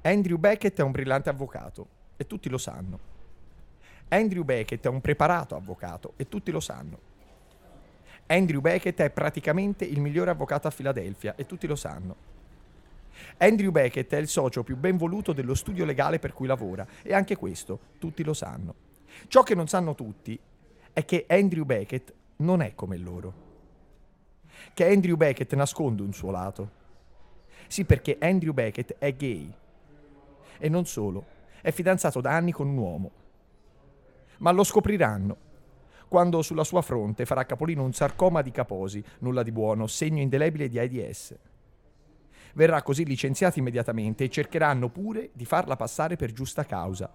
Andrew Beckett è un brillante avvocato e tutti lo sanno. Andrew Beckett è un preparato avvocato e tutti lo sanno. Andrew Beckett è praticamente il migliore avvocato a Filadelfia e tutti lo sanno. Andrew Beckett è il socio più ben voluto dello studio legale per cui lavora e anche questo tutti lo sanno. Ciò che non sanno tutti è che Andrew Beckett non è come loro. Che Andrew Beckett nasconde un suo lato. Sì, perché Andrew Beckett è gay. E non solo, è fidanzato da anni con un uomo. Ma lo scopriranno quando sulla sua fronte farà capolino un sarcoma di Kaposi, nulla di buono, segno indelebile di AIDS. Verrà così licenziato immediatamente e cercheranno pure di farla passare per giusta causa.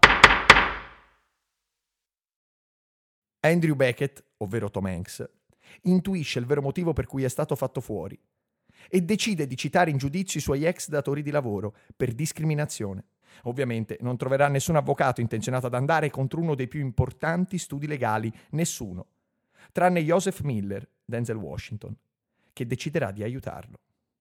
Andrew Beckett, ovvero Tom Hanks, intuisce il vero motivo per cui è stato fatto fuori e decide di citare in giudizio i suoi ex datori di lavoro per discriminazione. Ovviamente non troverà nessun avvocato intenzionato ad andare contro uno dei più importanti studi legali, nessuno, tranne Joseph Miller, Denzel Washington, che deciderà di aiutarlo.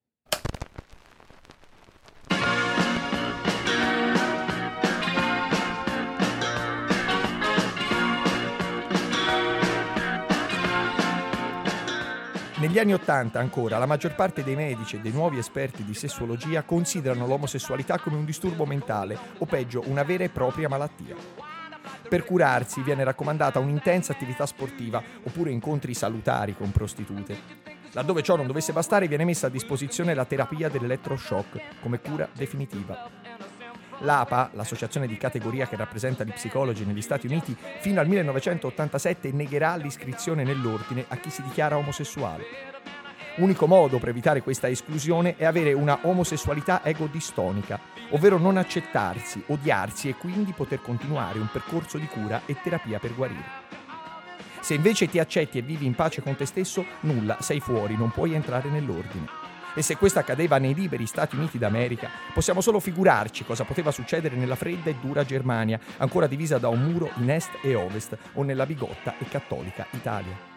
Negli anni '80 ancora la maggior parte dei medici e dei nuovi esperti di sessuologia considerano l'omosessualità come un disturbo mentale o peggio una vera e propria malattia. Per curarsi viene raccomandata un'intensa attività sportiva oppure incontri salutari con prostitute. Laddove ciò non dovesse bastare viene messa a disposizione la terapia dell'elettroshock come cura definitiva. L'APA, l'associazione di categoria che rappresenta gli psicologi negli Stati Uniti, fino al 1987 negherà l'iscrizione nell'ordine a chi si dichiara omosessuale. Unico modo per evitare questa esclusione è avere una omosessualità egodistonica, ovvero non accettarsi, odiarsi e quindi poter continuare un percorso di cura e terapia per guarire. Se invece ti accetti e vivi in pace con te stesso, nulla, sei fuori, non puoi entrare nell'ordine. E se questo accadeva nei liberi Stati Uniti d'America, possiamo solo figurarci cosa poteva succedere nella fredda e dura Germania, ancora divisa da un muro in est e ovest, o nella bigotta e cattolica Italia.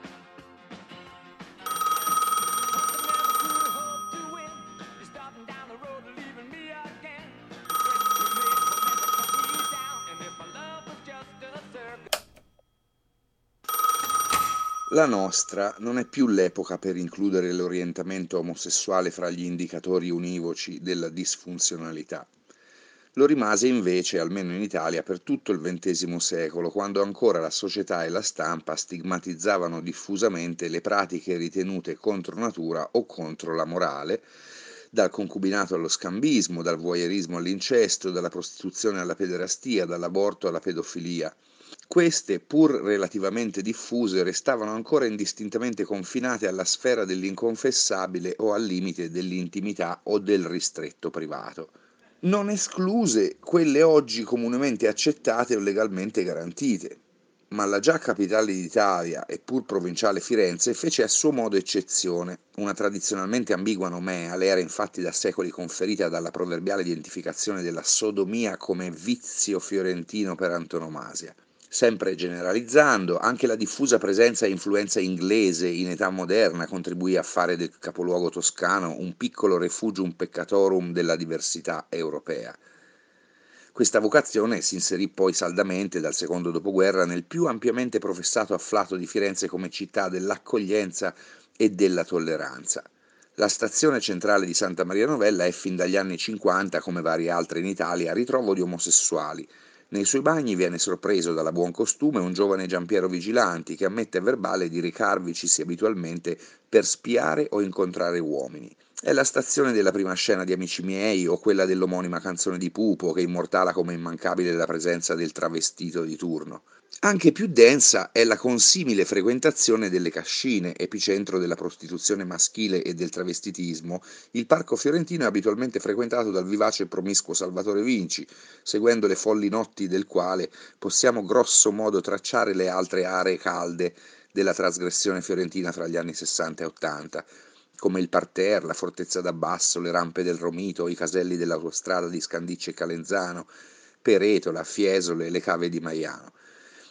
La nostra non è più l'epoca per includere l'orientamento omosessuale fra gli indicatori univoci della disfunzionalità. Lo rimase invece, almeno in Italia, per tutto il XX secolo, quando ancora la società e la stampa stigmatizzavano diffusamente le pratiche ritenute contro natura o contro la morale, dal concubinato allo scambismo, dal voyeurismo all'incesto, dalla prostituzione alla pederastia, dall'aborto alla pedofilia. Queste, pur relativamente diffuse, restavano ancora indistintamente confinate alla sfera dell'inconfessabile o al limite dell'intimità o del ristretto privato. Non escluse quelle oggi comunemente accettate o legalmente garantite. Ma la già capitale d'Italia e pur provinciale Firenze fece a suo modo eccezione. Una tradizionalmente ambigua nomea le era infatti da secoli conferita dalla proverbiale identificazione della sodomia come vizio fiorentino per antonomasia. Sempre generalizzando, anche la diffusa presenza e influenza inglese in età moderna contribuì a fare del capoluogo toscano un piccolo refugium peccatorum della diversità europea. Questa vocazione si inserì poi saldamente dal secondo dopoguerra nel più ampiamente professato afflato di Firenze come città dell'accoglienza e della tolleranza. La stazione centrale di Santa Maria Novella è fin dagli anni '50, come varie altre in Italia, ritrovo di omosessuali. Nei suoi bagni viene sorpreso dalla buon costume un giovane Giampiero Vigilanti che ammette a verbale di recarvicisi abitualmente per spiare o incontrare uomini. È la stazione della prima scena di Amici miei o quella dell'omonima canzone di Pupo che immortala come immancabile la presenza del travestito di turno. Anche più densa è la consimile frequentazione delle cascine, epicentro della prostituzione maschile e del travestitismo. Il parco fiorentino è abitualmente frequentato dal vivace e promiscuo Salvatore Vinci, seguendo le folli notti del quale possiamo grosso modo tracciare le altre aree calde della trasgressione fiorentina fra gli anni 60 e 80, come il Parterre, la Fortezza d'Abbasso, le rampe del Romito, i caselli dell'autostrada di Scandicci e Calenzano, Peretola, Fiesole e le cave di Maiano.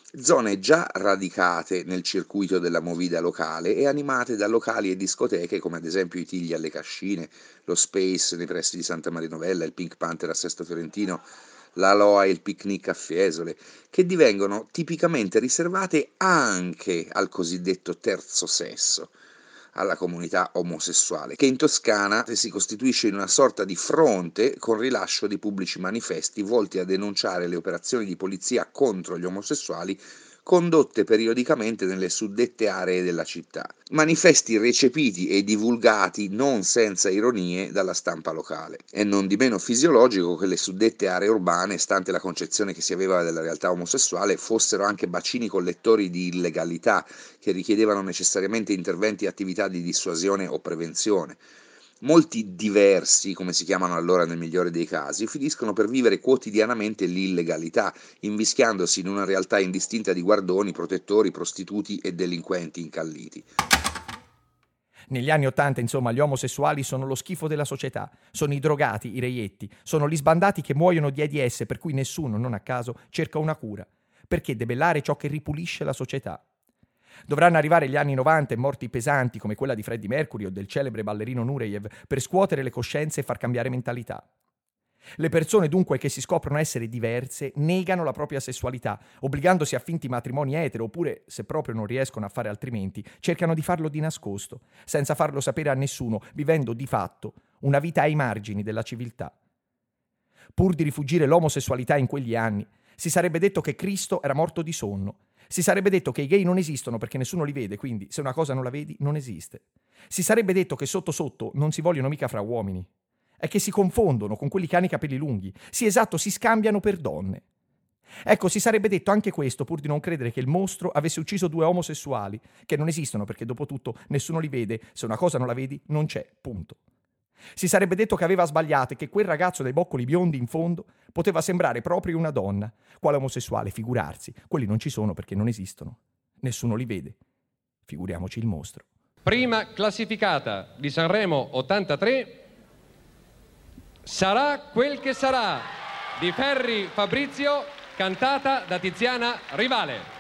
Zone già radicate nel circuito della movida locale e animate da locali e discoteche come ad esempio i Tigli alle Cascine, lo Space nei pressi di Santa Maria Novella, il Pink Panther a Sesto Fiorentino, la Loa e il Picnic a Fiesole, che divengono tipicamente riservate anche al cosiddetto terzo sesso, alla comunità omosessuale, che in Toscana si costituisce in una sorta di fronte con rilascio di pubblici manifesti volti a denunciare le operazioni di polizia contro gli omosessuali condotte periodicamente nelle suddette aree della città. Manifesti recepiti e divulgati non senza ironie dalla stampa locale. È non di meno fisiologico che le suddette aree urbane, stante la concezione che si aveva della realtà omosessuale, fossero anche bacini collettori di illegalità che richiedevano necessariamente interventi e attività di dissuasione o prevenzione. Molti diversi, come si chiamano allora nel migliore dei casi, finiscono per vivere quotidianamente l'illegalità, invischiandosi in una realtà indistinta di guardoni, protettori, prostituti e delinquenti incalliti. Negli anni '80, insomma, gli omosessuali sono lo schifo della società, sono i drogati, i reietti, sono gli sbandati che muoiono di AIDS per cui nessuno, non a caso, cerca una cura. Perché debellare ciò che ripulisce la società? Dovranno arrivare gli anni '90 e morti pesanti come quella di Freddie Mercury o del celebre ballerino Nureyev per scuotere le coscienze e far cambiare mentalità. Le persone dunque che si scoprono essere diverse negano la propria sessualità, obbligandosi a finti matrimoni etero oppure, se proprio non riescono a fare altrimenti, cercano di farlo di nascosto, senza farlo sapere a nessuno, vivendo di fatto una vita ai margini della civiltà. Pur di rifuggire l'omosessualità in quegli anni, si sarebbe detto che Cristo era morto di sonno. Si sarebbe detto che i gay non esistono perché nessuno li vede, quindi se una cosa non la vedi, non esiste. Si sarebbe detto che sotto sotto non si vogliono mica fra uomini. È che si confondono con quelli che hanno i capelli lunghi. Sì, esatto, si scambiano per donne. Ecco, si sarebbe detto anche questo pur di non credere che il mostro avesse ucciso 2 omosessuali, che non esistono perché dopo tutto nessuno li vede, se una cosa non la vedi non c'è, punto. Si sarebbe detto che aveva sbagliato e che quel ragazzo dai boccoli biondi in fondo poteva sembrare proprio una donna. Quale omosessuale, figurarsi. Quelli non ci sono perché non esistono. Nessuno li vede. Figuriamoci il mostro. Prima classificata di Sanremo 83, Sarà quel che sarà, di Ferri Fabrizio, cantata da Tiziana Rivale.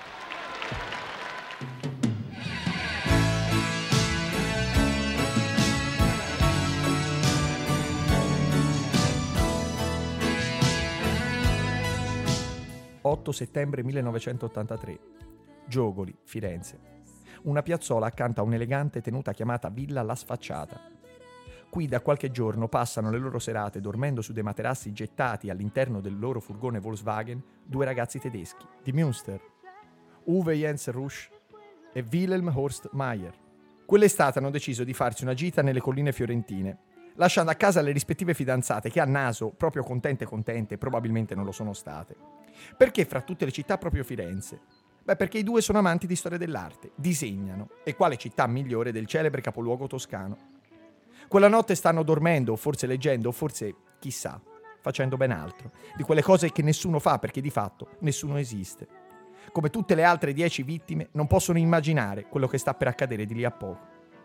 «8 settembre 1983. Giogoli, Firenze. Una piazzola accanto a un'elegante tenuta chiamata Villa La Sfacciata. Qui da qualche giorno passano le loro serate dormendo su dei materassi gettati all'interno del loro furgone Volkswagen 2 ragazzi tedeschi, di Münster, Uwe Jens Rusch e Wilhelm Horst Mayer. Quell'estate hanno deciso di farsi una gita nelle colline fiorentine, lasciando a casa le rispettive fidanzate che a naso, proprio contente, probabilmente non lo sono state. Perché fra tutte le città proprio Firenze? Beh, perché i 2 sono amanti di storia dell'arte, disegnano, e quale città migliore del celebre capoluogo toscano? Quella notte stanno dormendo, o forse leggendo, o forse, chissà, facendo ben altro, di quelle cose che nessuno fa perché di fatto nessuno esiste. Come tutte le altre 10 vittime, non possono immaginare quello che sta per accadere di lì a poco.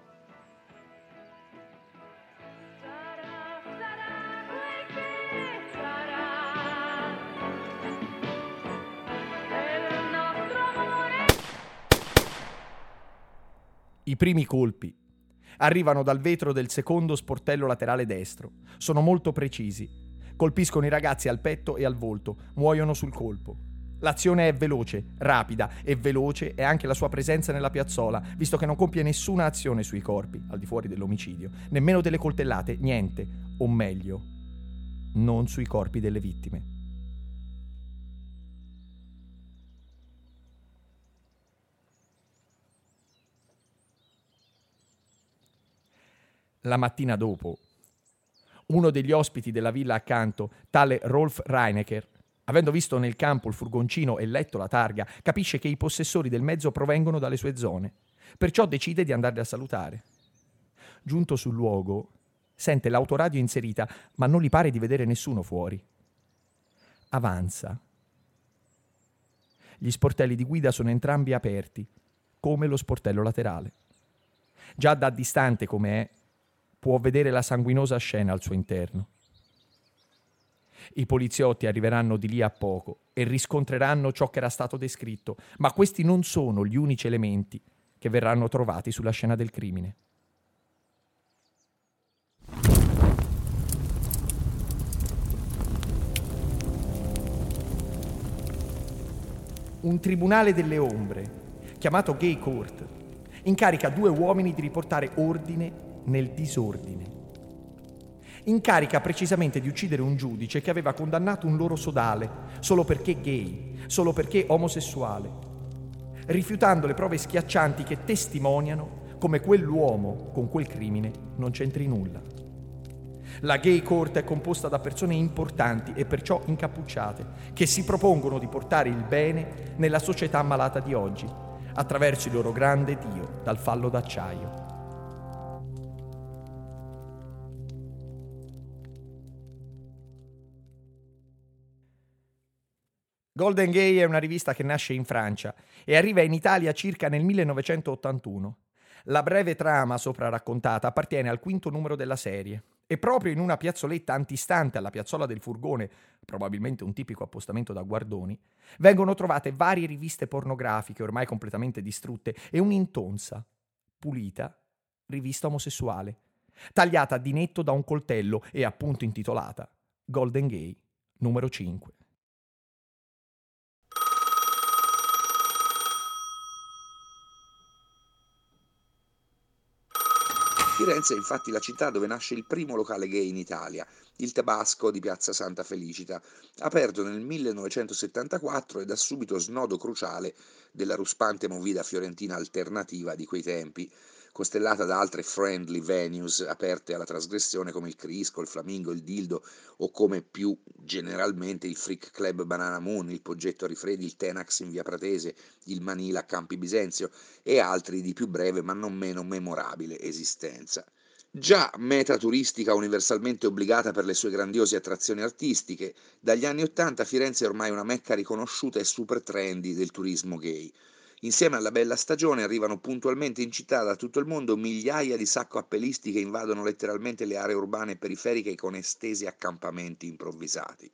I primi colpi arrivano dal vetro del secondo sportello laterale destro. Sono molto precisi. Colpiscono i ragazzi al petto e al volto. Muoiono sul colpo. L'azione è veloce, rapida, e veloce è anche la sua presenza nella piazzola, visto che non compie nessuna azione sui corpi, al di fuori dell'omicidio, nemmeno delle coltellate, niente, o meglio, non sui corpi delle vittime. La mattina dopo, uno degli ospiti della villa accanto, tale Rolf Reinecker, avendo visto nel campo il furgoncino e letto la targa, capisce che i possessori del mezzo provengono dalle sue zone. Perciò decide di andarli a salutare. Giunto sul luogo, sente l'autoradio inserita, ma non gli pare di vedere nessuno fuori. Avanza. Gli sportelli di guida sono entrambi aperti, come lo sportello laterale. Già da distante come è, può vedere la sanguinosa scena al suo interno. I poliziotti arriveranno di lì a poco e riscontreranno ciò che era stato descritto, ma questi non sono gli unici elementi che verranno trovati sulla scena del crimine. Un tribunale delle ombre, chiamato Gay Court, incarica 2 uomini di riportare ordine nel disordine. Incarica precisamente di uccidere un giudice che aveva condannato un loro sodale solo perché gay, solo perché omosessuale, rifiutando le prove schiaccianti che testimoniano come quell'uomo con quel crimine non c'entri nulla. La Gay Court è composta da persone importanti e perciò incappucciate, che si propongono di portare il bene nella società malata di oggi, attraverso il loro grande Dio dal fallo d'acciaio. Golden Gay è una rivista che nasce in Francia e arriva in Italia circa nel 1981. La breve trama sopra raccontata appartiene al 5° numero della serie e proprio in una piazzoletta antistante alla piazzola del furgone, probabilmente un tipico appostamento da guardoni, vengono trovate varie riviste pornografiche ormai completamente distrutte e un'intonsa, pulita, rivista omosessuale, tagliata di netto da un coltello e appunto intitolata Golden Gay numero 5. Firenze è infatti la città dove nasce il primo locale gay in Italia, il Tabasco di Piazza Santa Felicita, aperto nel 1974 e da subito snodo cruciale della ruspante movida fiorentina alternativa di quei tempi, costellata da altre friendly venues aperte alla trasgressione come il Crisco, il Flamingo, il Dildo o come più generalmente il Freak Club Banana Moon, il Poggetto a Rifredi, il Tenax in via Pratese, il Manila a Campi Bisenzio e altri di più breve ma non meno memorabile esistenza. Già meta turistica universalmente obbligata per le sue grandiose attrazioni artistiche, dagli anni '80 Firenze è ormai una mecca riconosciuta e super trendy del turismo gay. Insieme alla bella stagione arrivano puntualmente in città da tutto il mondo migliaia di sacco-appellisti che invadono letteralmente le aree urbane e periferiche con estesi accampamenti improvvisati.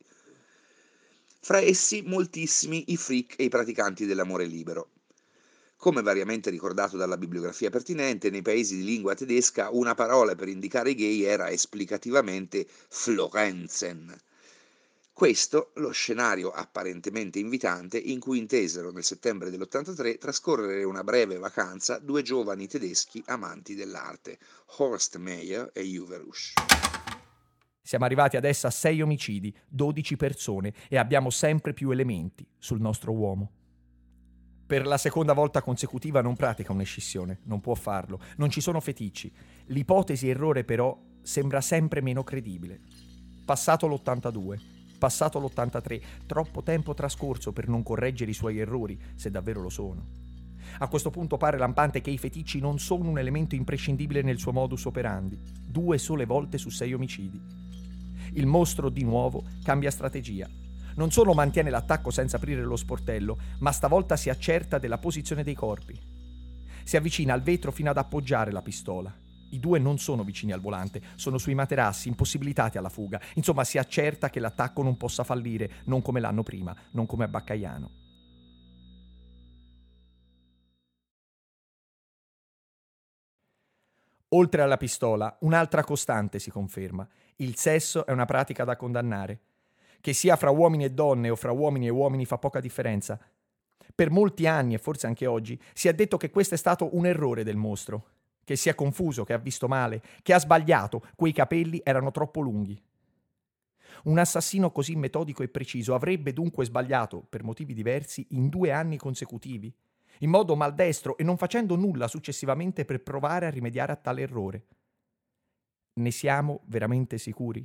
Fra essi moltissimi i freak e i praticanti dell'amore libero. Come variamente ricordato dalla bibliografia pertinente, nei paesi di lingua tedesca una parola per indicare i gay era esplicativamente Florenzen. Questo lo scenario apparentemente invitante in cui intesero nel settembre dell'83 trascorrere una breve vacanza 2 giovani tedeschi amanti dell'arte, Horst Meyer e Uwe Rusch. Siamo arrivati adesso a 6 omicidi, 12 persone e abbiamo sempre più elementi sul nostro uomo. Per la seconda volta consecutiva non pratica un'escissione, non può farlo, non ci sono feticci. L'ipotesi errore però sembra sempre meno credibile. Passato l'82, passato l'83, troppo tempo trascorso per non correggere i suoi errori, se davvero lo sono. A questo punto pare lampante che i feticci non sono un elemento imprescindibile nel suo modus operandi. 2 sole volte su 6 omicidi. Il mostro di nuovo cambia strategia. Non solo mantiene l'attacco senza aprire lo sportello, ma stavolta si accerta della posizione dei corpi. Si avvicina al vetro fino ad appoggiare la pistola. I 2 non sono vicini al volante, sono sui materassi, impossibilitati alla fuga. Insomma, si accerta che l'attacco non possa fallire, non come l'anno prima, non come a Baccaiano. Oltre alla pistola, un'altra costante si conferma. Il sesso è una pratica da condannare. Che sia fra uomini e donne o fra uomini e uomini fa poca differenza. Per molti anni, e forse anche oggi, si è detto che questo è stato un errore del mostro. Che si è confuso, che ha visto male, che ha sbagliato, quei capelli erano troppo lunghi. Un assassino così metodico e preciso avrebbe dunque sbagliato, per motivi diversi, in 2 anni consecutivi, in modo maldestro e non facendo nulla successivamente per provare a rimediare a tale errore. Ne siamo veramente sicuri?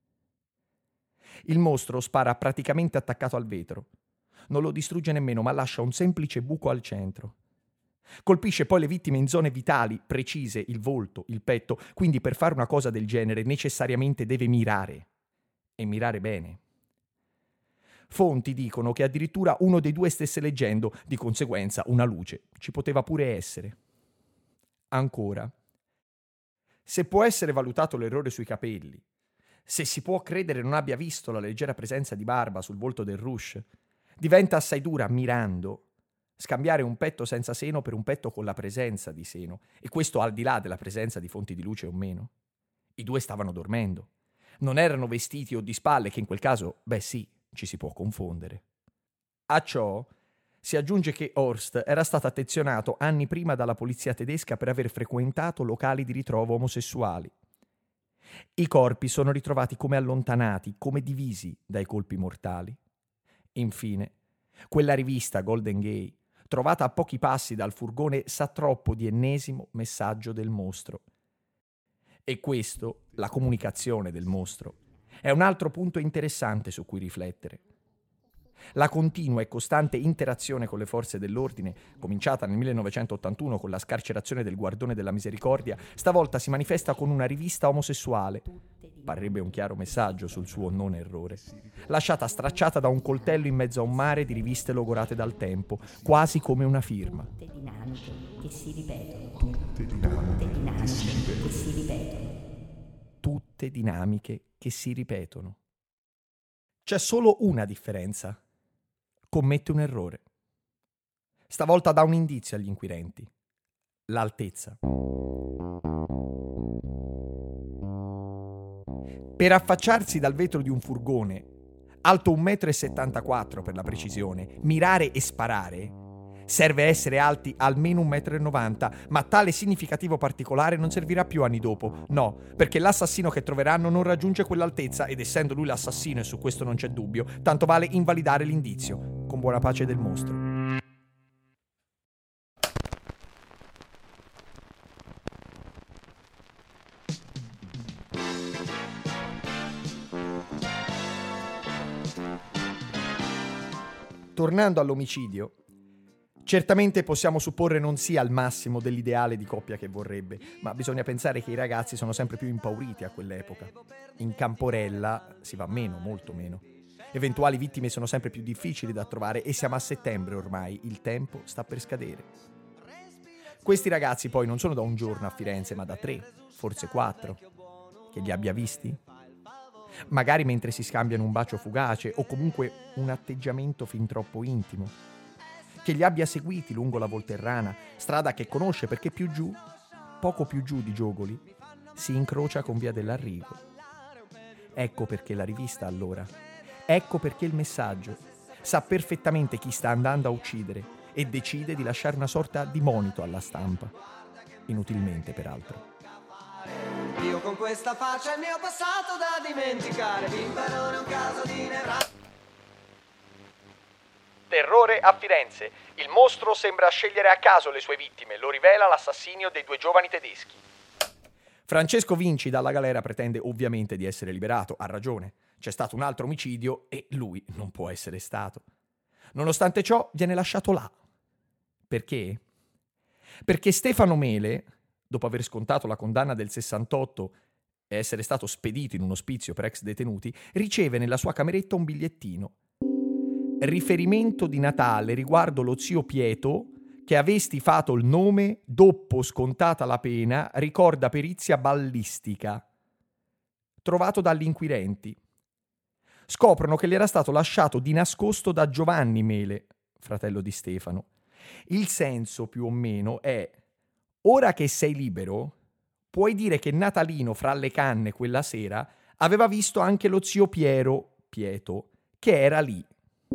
Il mostro spara praticamente attaccato al vetro. Non lo distrugge nemmeno, ma lascia un semplice buco al centro. Colpisce poi le vittime in zone vitali, precise, il volto, il petto, quindi per fare una cosa del genere necessariamente deve mirare. E mirare bene. Fonti dicono che addirittura uno dei 2 stesse leggendo, di conseguenza una luce ci poteva pure essere. Ancora, se può essere valutato l'errore sui capelli, se si può credere non abbia visto la leggera presenza di barba sul volto del Rush. Diventa assai dura, mirando, scambiare un petto senza seno per un petto con la presenza di seno, e questo al di là della presenza di fonti di luce o meno. I due stavano dormendo. Non erano vestiti o di spalle, che in quel caso, beh sì, ci si può confondere. A ciò si aggiunge che Horst era stato attenzionato anni prima dalla polizia tedesca per aver frequentato locali di ritrovo omosessuali. I corpi sono ritrovati come allontanati, come divisi dai colpi mortali. Infine, quella rivista Golden Gay, trovata a pochi passi dal furgone, sa troppo di ennesimo messaggio del mostro. E questo, la comunicazione del mostro, è un altro punto interessante su cui riflettere. La continua e costante interazione con le forze dell'ordine, cominciata nel 1981 con la scarcerazione del Guardone della Misericordia, stavolta si manifesta con una rivista omosessuale. Parrebbe un chiaro messaggio sul suo non errore. Lasciata stracciata da un coltello in mezzo a un mare di riviste logorate dal tempo, quasi come una firma. Tutte dinamiche che si ripetono. Tutte dinamiche che si ripetono. Tutte dinamiche che si ripetono. C'è solo una differenza. Commette un errore. Stavolta dà un indizio agli inquirenti. L'altezza. Per affacciarsi dal vetro di un furgone, alto 1,74 m per la precisione, mirare e sparare, serve essere alti almeno 1,90 m, ma tale significativo particolare non servirà più anni dopo. No, perché l'assassino che troveranno non raggiunge quell'altezza ed essendo lui l'assassino, e su questo non c'è dubbio, tanto vale invalidare l'indizio, con buona pace del mostro. Tornando all'omicidio, certamente possiamo supporre non sia al massimo dell'ideale di coppia che vorrebbe, ma bisogna pensare che i ragazzi sono sempre più impauriti a quell'epoca. In Camporella si va meno, molto meno. Eventuali vittime sono sempre più difficili da trovare e siamo a settembre ormai, il tempo sta per scadere. Questi ragazzi poi non sono da un giorno a Firenze, ma da 3, forse 4. Che li abbia visti? Magari mentre si scambiano un bacio fugace o comunque un atteggiamento fin troppo intimo. Che li abbia seguiti lungo la Volterrana, strada che conosce perché più giù, poco più giù di Giogoli, si incrocia con Via dell'Arrigo. Ecco perché la rivista allora, ecco perché il messaggio, sa perfettamente chi sta andando a uccidere e decide di lasciare una sorta di monito alla stampa. Inutilmente, peraltro. Io con questa faccia il mio passato da dimenticare. Bimba non è un caso di Terrore a Firenze. Il mostro sembra scegliere a caso le sue vittime, lo rivela l'assassinio dei 2 giovani tedeschi. Francesco Vinci dalla galera pretende ovviamente di essere liberato, ha ragione. C'è stato un altro omicidio e lui non può essere stato. Nonostante ciò viene lasciato là. Perché? Perché Stefano Mele, dopo aver scontato la condanna del 68 e essere stato spedito in un ospizio per ex detenuti, riceve nella sua cameretta un bigliettino. Riferimento di Natale riguardo lo zio Pieto, che avesti fatto il nome dopo scontata la pena, ricorda perizia ballistica. Trovato dagli inquirenti. Scoprono che gli era stato lasciato di nascosto da Giovanni Mele, fratello di Stefano. Il senso, più o meno, è: ora che sei libero, puoi dire che Natalino fra le canne quella sera aveva visto anche lo zio Pieto, che era lì.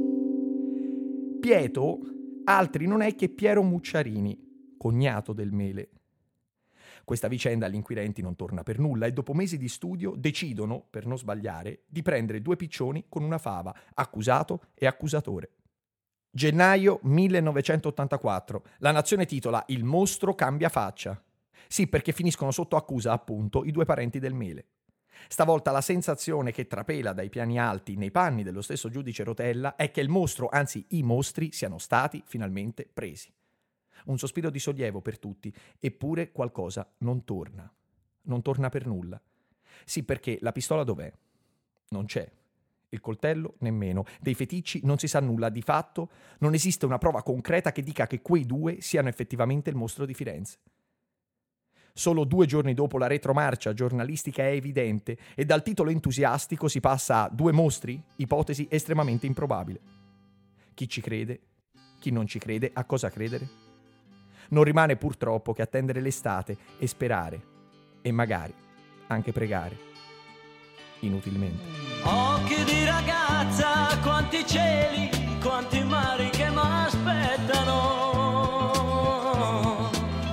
Pieto altri non è che Piero Mucciarini, cognato del Mele. Questa vicenda agli inquirenti non torna per nulla e dopo mesi di studio decidono, per non sbagliare, di prendere 2 piccioni con una fava, accusato e accusatore. Gennaio 1984. La Nazione titola "Il mostro cambia faccia". Sì, perché finiscono sotto accusa, appunto, i 2 parenti del Mele. Stavolta la sensazione che trapela dai piani alti nei panni dello stesso giudice Rotella è che il mostro, anzi i mostri, siano stati finalmente presi. Un sospiro di sollievo per tutti, eppure qualcosa non torna. Non torna per nulla. Sì, perché la pistola dov'è? Non c'è. Il coltello nemmeno. Dei feticci non si sa nulla. Di fatto non esiste una prova concreta che dica che quei 2 siano effettivamente il mostro di Firenze. Solo 2 giorni dopo la retromarcia giornalistica è evidente e dal titolo entusiastico si passa a 2 mostri, ipotesi estremamente improbabile. Chi ci crede, chi non ci crede, a cosa credere? Non rimane purtroppo che attendere l'estate e sperare, e magari anche pregare, inutilmente. Occhi di ragazza, quanti cieli, quanti mari che m'aspettano.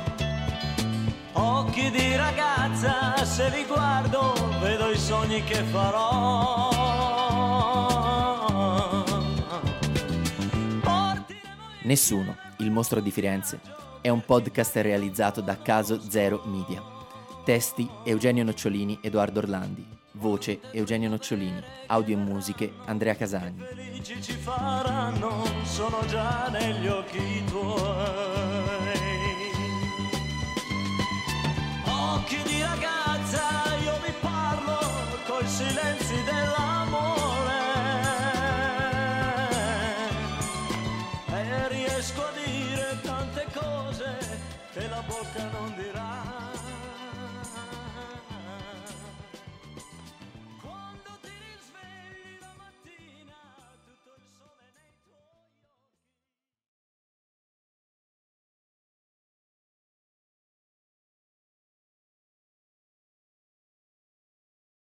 Occhi di ragazza, se li guardo, vedo i sogni che farò. Nessuno, il mostro di Firenze, è un podcast realizzato da Caso Zero Media. Testi Eugenio Nocciolini, Edoardo Orlandi. Voce Eugenio Nocciolini. Audio e musiche Andrea Casagni. Felici ci faranno, sono già negli occhi tuoi. Occhi di ragazza, io vi parlo coi silenzi dell'amore. E riesco a dire tante cose che la bocca non dirà.